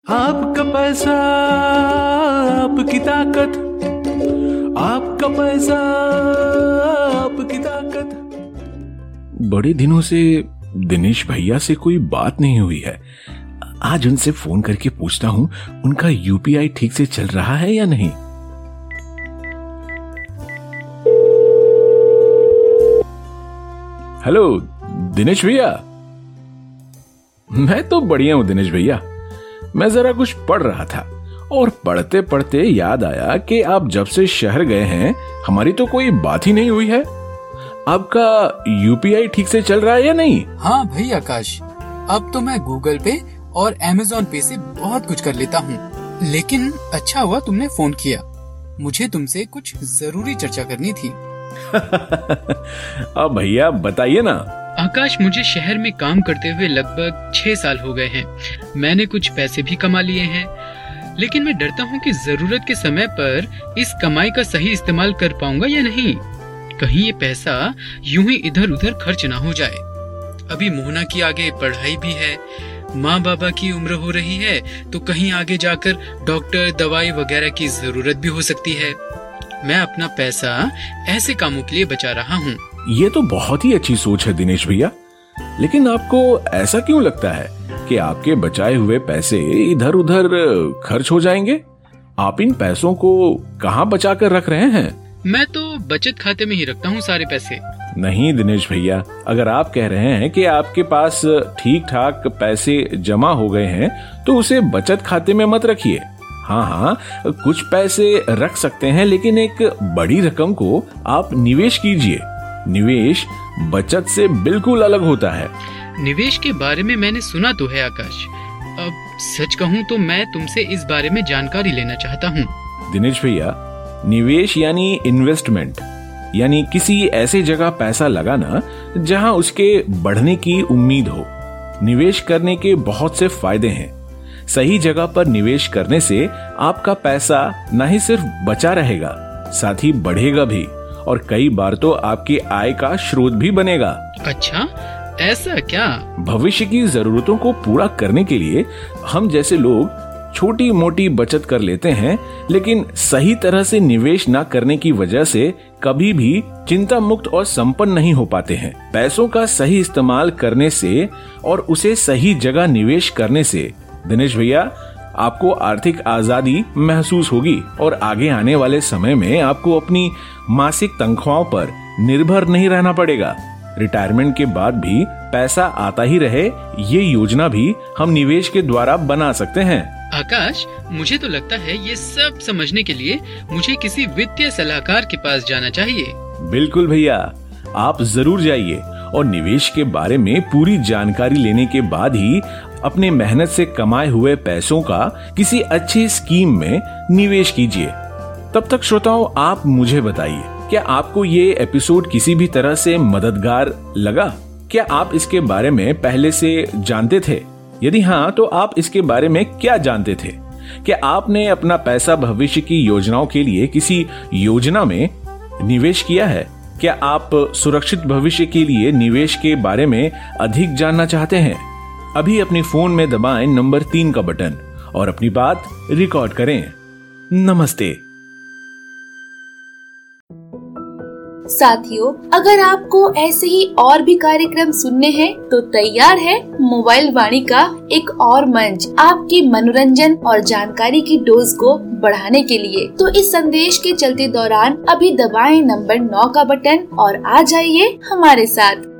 आपका पैसा, आपकी ताकत, आपका पैसा, आपकी ताकत। बड़े दिनों से दिनेश भैया से कोई बात नहीं हुई है। आज उनसे फोन करके पूछता हूं उनका यूपीआई ठीक से चल रहा है या नहीं। हेलो दिनेश भैया। मैं तो बढ़िया हूं दिनेश भैया। मैं जरा कुछ पढ़ रहा था और पढ़ते पढ़ते याद आया कि आप जब से शहर गए हैं हमारी तो कोई बात ही नहीं हुई है। आपका यूपीआई ठीक से चल रहा है या नहीं? हाँ भाई आकाश, अब तो मैं गूगल पे और अमेज़न पे से बहुत कुछ कर लेता हूँ। लेकिन अच्छा हुआ तुमने फोन किया, मुझे तुमसे कुछ जरूरी चर्चा करनी थी। अब भैया बताइए ना। आकाश, मुझे शहर में काम करते हुए लगभग 6 साल हो गए हैं। मैंने कुछ पैसे भी कमा लिए हैं, लेकिन मैं डरता हूँ कि जरूरत के समय पर इस कमाई का सही इस्तेमाल कर पाऊंगा या नहीं। कहीं ये पैसा यूं ही इधर उधर खर्च ना हो जाए। अभी मोहना की आगे पढ़ाई भी है, माँ बाबा की उम्र हो रही है, तो कहीं आगे जाकर डॉक्टर, दवाई वगैरह की जरूरत भी हो सकती है। मैं अपना पैसा ऐसे कामों के लिए बचा रहा हूँ। ये तो बहुत ही अच्छी सोच है दिनेश भैया, लेकिन आपको ऐसा क्यों लगता है कि आपके बचाए हुए पैसे इधर उधर खर्च हो जाएंगे? आप इन पैसों को कहाँ बचा कर रख रहे हैं? मैं तो बचत खाते में ही रखता हूँ सारे पैसे। नहीं दिनेश भैया, अगर आप कह रहे हैं कि आपके पास ठीक ठाक पैसे जमा हो गए हैं तो उसे बचत खाते में मत रखिए। हाँ, कुछ पैसे रख सकते हैं, लेकिन एक बड़ी रकम को आप निवेश कीजिए। निवेश बचत से बिल्कुल अलग होता है। निवेश के बारे में मैंने सुना तो है आकाश। अब सच कहूँ तो मैं तुमसे इस बारे में जानकारी लेना चाहता हूँ। दिनेश भैया, निवेश यानी इन्वेस्टमेंट, यानी किसी ऐसी जगह पैसा लगाना जहां उसके बढ़ने की उम्मीद हो। निवेश करने के बहुत से फायदे हैं। सही जगह पर निवेश करने से आपका पैसा न ही सिर्फ बचा रहेगा, साथ ही बढ़ेगा भी, और कई बार तो आपकी आय का स्रोत भी बनेगा। अच्छा, ऐसा क्या? भविष्य की जरूरतों को पूरा करने के लिए हम जैसे लोग छोटी मोटी बचत कर लेते हैं, लेकिन सही तरह से निवेश न करने की वजह से कभी भी चिंता मुक्त और संपन्न नहीं हो पाते हैं। पैसों का सही इस्तेमाल करने से और उसे सही जगह निवेश करने से दिनेश भैया आपको आर्थिक आजादी महसूस होगी और आगे आने वाले समय में आपको अपनी मासिक तनख्वाहों पर निर्भर नहीं रहना पड़ेगा। रिटायरमेंट के बाद भी पैसा आता ही रहे, ये योजना भी हम निवेश के द्वारा बना सकते हैं। आकाश, मुझे तो लगता है ये सब समझने के लिए मुझे किसी वित्तीय सलाहकार के पास जाना चाहिए। बिल्कुल भैया, आप जरूर जाइए और निवेश के बारे में पूरी जानकारी लेने के बाद ही अपने मेहनत से कमाए हुए पैसों का किसी अच्छी स्कीम में निवेश कीजिए। तब तक श्रोताओं, आप मुझे बताइए, क्या आपको ये एपिसोड किसी भी तरह से मददगार लगा? क्या आप इसके बारे में पहले से जानते थे? यदि हाँ, तो आप इसके बारे में क्या जानते थे? क्या आपने अपना पैसा भविष्य की योजनाओं के लिए किसी योजना में निवेश किया है? क्या आप सुरक्षित भविष्य के लिए निवेश के बारे में अधिक जानना चाहते हैं? अभी अपने फोन में दबाएं नंबर 3 का बटन और अपनी बात रिकॉर्ड करें। नमस्ते। साथियों, अगर आपको ऐसे ही और भी कार्यक्रम सुनने हैं तो तैयार है मोबाइल वाणी का एक और मंच आपकी मनोरंजन और जानकारी की डोज को बढ़ाने के लिए। तो इस संदेश के चलते दौरान अभी दबाएं नंबर 9 का बटन और आ जाइए हमारे साथ।